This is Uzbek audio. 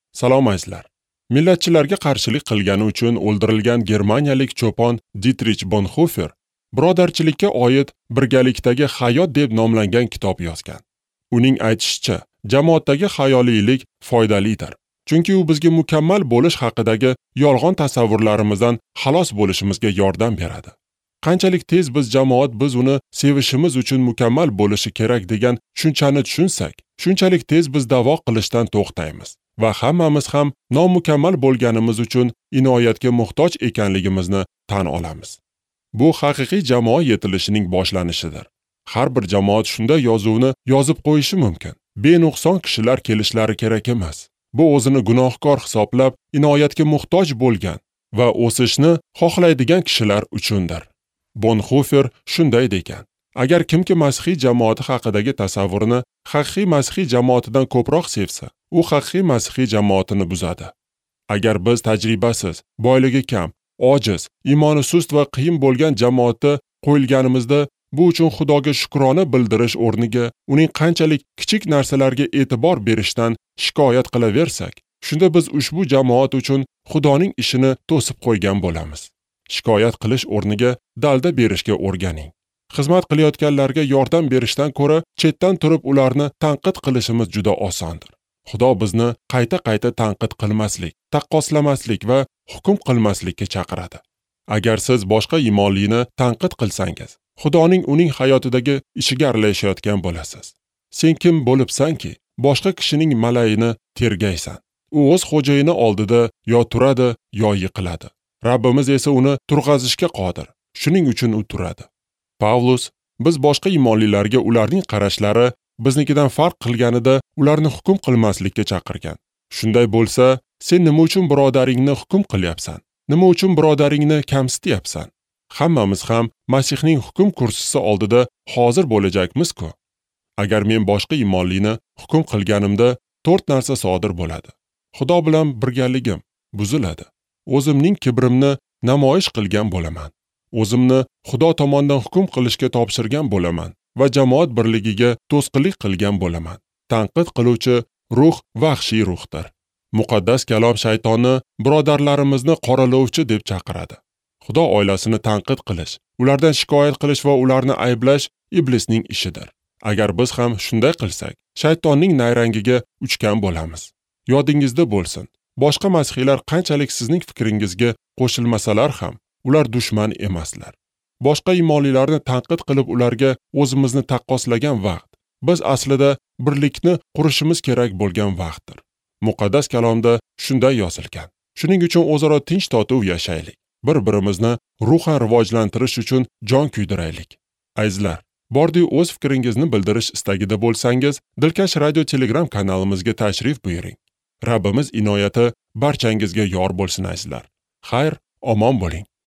Salom azizlar. Millatchilarga qarshilik qilgani uchun o'ldirilgan germaniyalik cho'pon Dietrich Bonhoeffer birodarchilikka oid birgalikdagi hayot deb nomlangan kitob yozgan. Uning aytishicha, jamoatdagi hayoliylik foydalidir. Chunki u bizga mukammal bo'lish haqidagi yolg'on tasavvurlarimizdan xalos bo'lishimizga yordam beradi. Qanchalik tez biz uni sevishimiz uchun mukammal bo'lishi kerak degan tushunchani tushunsak, shunchalik tez biz da'vo qilishdan to'xtaymiz va hammamiz ham nomukammal bo'lganimiz uchun inoyatga muhtoj ekanligimizni tan olamiz. Bu haqiqiy jamoa yetilishining boshlanishidir. Har bir jamoat shunday yozuvni yozib qo'yishi mumkin. Benuqson kishilar kelishlari kerak emas. Bu o'zini gunohkor hisoblab, inoyatga muhtoj bo'lgan va o'sishni xohlaydigan kishilar uchundir. Bonhoeffer shunday degan: agar kimki masihiy jamoati haqidagi tasavvurini haqiqiy masihiy jamoatidan ko'proq sevsa, u haqiqiy masihiy jamoatini buzadi. Agar biz tajribasiz, boyligi kam, ojiz, iymoni sust va qiyin bo'lgan jamoatda qo'yilganimizda, bu uchun Xudoga shukrona bildirish o'rniga uning qanchalik kichik narsalarga e'tibor berishdan shikoyat qilaversak, shunda biz ushbu jamoat uchun Xudoning ishini to'sib qo'ygan bo'lamiz. Shikoyat qilish o'rniga dalda berishga o'rganing. Xizmat qilayotganlarga yordam berishdan ko'ra chetdan turib ularni tanqid qilishimiz juda osondir. Xudo bizni qayta-qayta tanqid qilmaslik, taqqoslamaslik va hukm qilmaslikka chaqiradi. Agar siz boshqa iymonlini tanqid qilsangiz, Xudoning uning hayotidagi ishiga aralashayotgan bo'lasiz. Sen kim bo'libsanki, boshqa kishining malayini tergaysan? U o'z xo'jayini oldida yo turadi, yo yiqiladi. Rabbimiz esa uni turg'azishga qodir. Shuning uchun u turadi. Pavlus, biz boshqa iymonlilarga ularning qarashlari biznikidan farq qilganida ularni hukm qilmaslikka chaqirgan. Shunday bo'lsa, sen nima uchun birodaringni hukm qilyapsan? Nima uchun birodaringni kamsityapsan? Hammamiz ham Masihning hukm kursisi oldida hozir bo'lajakmiz-ku. Agar men boshqa iymonlini hukm qilganimda 4 narsa sodir bo'ladi. Xudo bilan birgaligim buziladi. O'zimning kibrimni namoyish qilgan bo'laman. O'zimni Xudo tomonidan hukm qilishga topshirgan bo'laman va jamoat birligiga to'sqinlik qilgan bo'laman. Tanqid qiluvchi ruh vahshiy ruhdir. Muqaddas kalom shaytonni birodarlarimizni qoralovchi deb chaqiradi. Xudo oilasini tanqid qilish, ulardan shikoyat qilish va ularni ayblash iblisning ishidir. Agar biz ham shunday qilsak, shaytonning nayrangiga uchgan bo'lamiz. Yodingizda bo'lsin, boshqa masihiylar qanchalik sizning fikringizga qo'shilmasalar ham, ular dushman emaslar. Boshqa iymonlilarni tanqid qilib ularga o'zimizni taqqoslagan vaqt, biz aslida birlikni qurishimiz kerak bo'lgan vaqtdir. Muqaddas kalomda shunday yozilgan. Shuning uchun o'zaro tinch totuv yashaylik. Bir-birimizni ruhan rivojlantirish uchun jon kuydiraylik. Azizlar, bordi o'z fikringizni bildirish istagida bo'lsangiz, Dilkash radio Telegram kanalimizga tashrif buyuring. Rabbimiz inoyati barchangizga yor bo'lsin azizlar. Xayr, omon bo'ling.